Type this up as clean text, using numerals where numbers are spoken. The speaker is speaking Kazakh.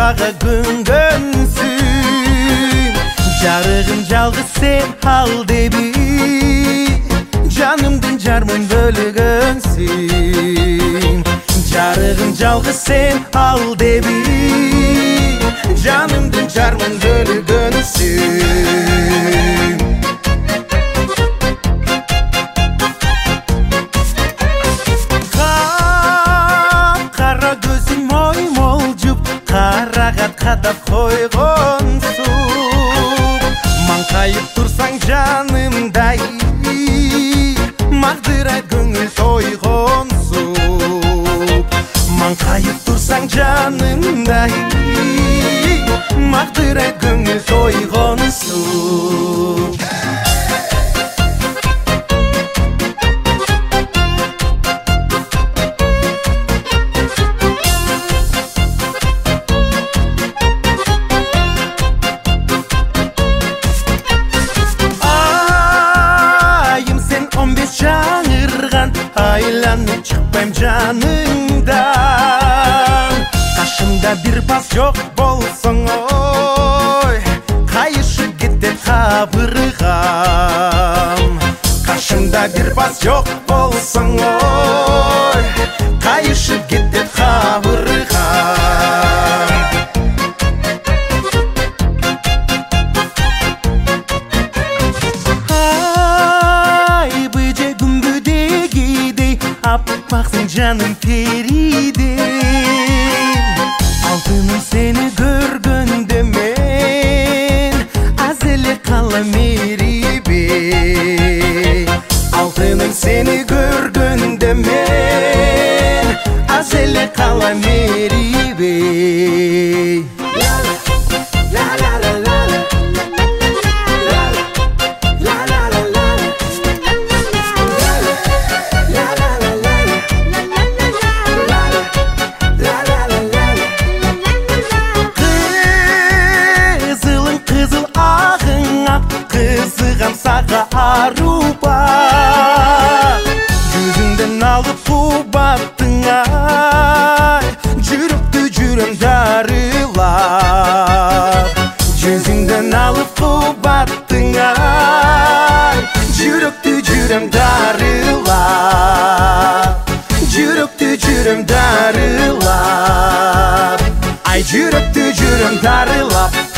sağa güngönsün. Jarığın жалгыз sen al debi, canımdın jarmın bölgönsün. Jarığın жалгыз sen al debi, canımdın jarmın bölgönsün. Kara gözüm oymoljup, karagат kadap koygonsun. Mаңқайып тұрсаң жанымдай, мағдыра көңіл тойғонсуп. Маңқайып тұрсаң жанымдай, мағдыра көңіл тойғонсуп. Айланып шықпайм жаныңдан, қашымда бір бас жоқ болсаң ой, қайышып кетет қабырғам. Қашымда бір бас жоқ болсаң ой, қайышып кетет қабырғам. Аппақсың жаным периден, алтыным сені көргенде мен әзілі қалам ерибе. Алтыным сені көргенде мен әзілі қалам ерибе. Саға аруба, жүзіңден алып қубаттың ай, жүріпті жүрім дарылап. Жүзіңден алып қубаттың ай, жүріпті жүрім дарылап. Жүріпті жүрім дарылап, ай жүріпті жүрім дарылап.